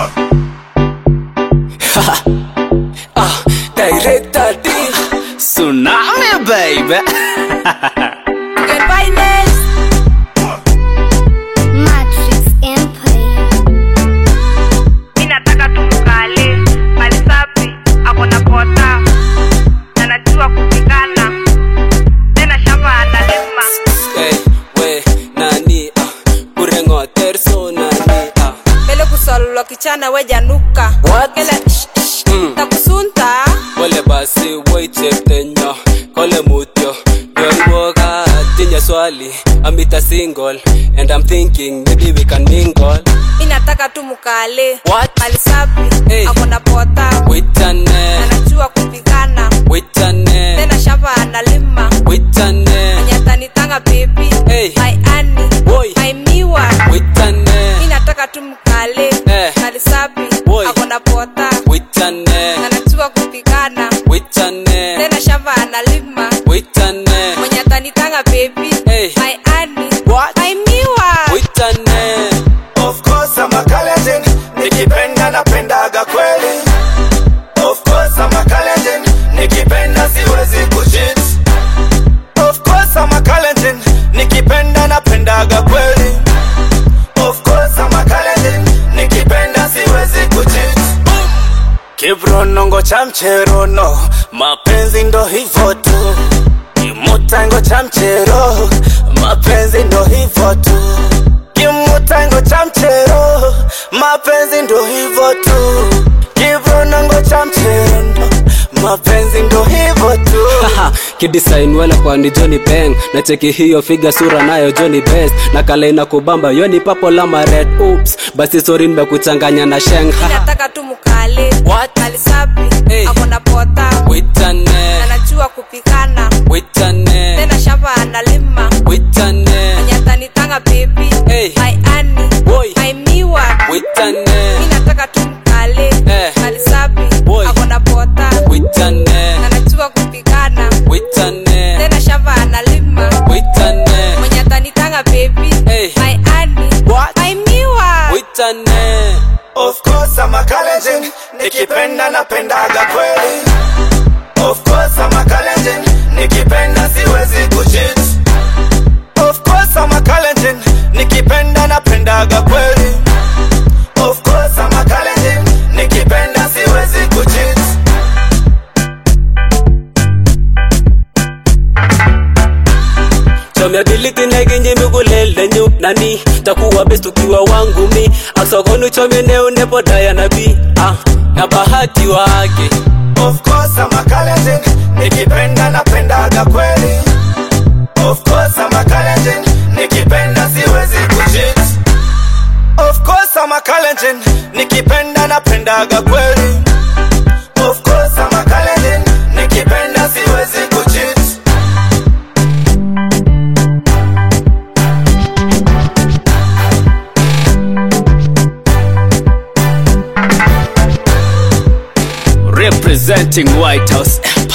Director D Tsunami baby. Good finance Matrix Empire. Minataka tumukale mali safi akona pota na najua kupigana tena shamba analima. Hey we nani kurengo terso nani Kele kusololo kichana wejanuka. What? Kele takusunta. Kole basi wait tenyo kole mutyo Yoriwoga tinya swali amita single and I'm thinking maybe we can mingle. Minataka tumukale What? mali safi Hey. akona pota Witane na najua kupigana Witane tena shamba analima. Witane Nyatanitanga baby Hey. my Annie Boy. my miwa. Witane Minataka tumukale mali safi Boy. akona pota Witane na najua kupigana Witane tena shamba analima. Witane Mwenye atanitanga baby Hey. my Annie What? my miwa. Witane. Of course I'm a Kalenjin, nikipenda napendaga kweli. Of course I'm a Kalenjin, nikipenda siwezi kucheat. Of course I'm a Kalenjin, nikipenda napendaga kweli. Of course I'm a Kalenjin, nikipenda siwezi kucheat. Kibronongo cha mcherono, mapenzi ndo hivo tu. Kimutango cha mchero, mapenzi ndo hivo tu. Kimutango cha mchero, mapenzi ndo hivo tu. Kibronongo cha mchero, mapenzi ndo hivo tu. Kidesign wala kwa ni Johnny Bang. Na cheki hiyo figa sura nayo Johnny Best. Na kale ina kubamba yoni papo lama red. Oops, basi sorry nimekuchanganya na Sheng. Minataka tumukale What? mali safi Hey. akona pota na Witane najua kupigana Witane tena shamba analima. Witane Mwenye atanitanga baby Hey. my Annie Boy. my miwa. Witane Minataka tumukale mali safi Boy. akona pota Witane na najua kupigana Witane tena shamba analima. Witane Mwenye atanitanga baby Hey. my Annie What? my miwa. Witane. Of course I'm a Kalenjin, nikipenda napendaga kweli. Of course I'm a Kalenjin, nikipenda siwezi kucheat. Of course I'm a Kalenjin, nikipenda napendaga kweli. Of course I'm a Kalenjin, nikipenda siwezi kucheat. Chomiability neginyi migulelde nyu nani takuwa best ukiwa wangu mi aksokonu chomye neu nepo daya nabi na bahati wake. Of course I'm a Kalenjin, nikipenda napendaga kweli. Of course I'm a Kalenjin, nikipenda siwezi kucheat. Of course I'm a Kalenjin, nikipenda napendaga kweli. Of course I'm a Kalenjin, nikipenda siwezi kucheat. Representing White House Empire.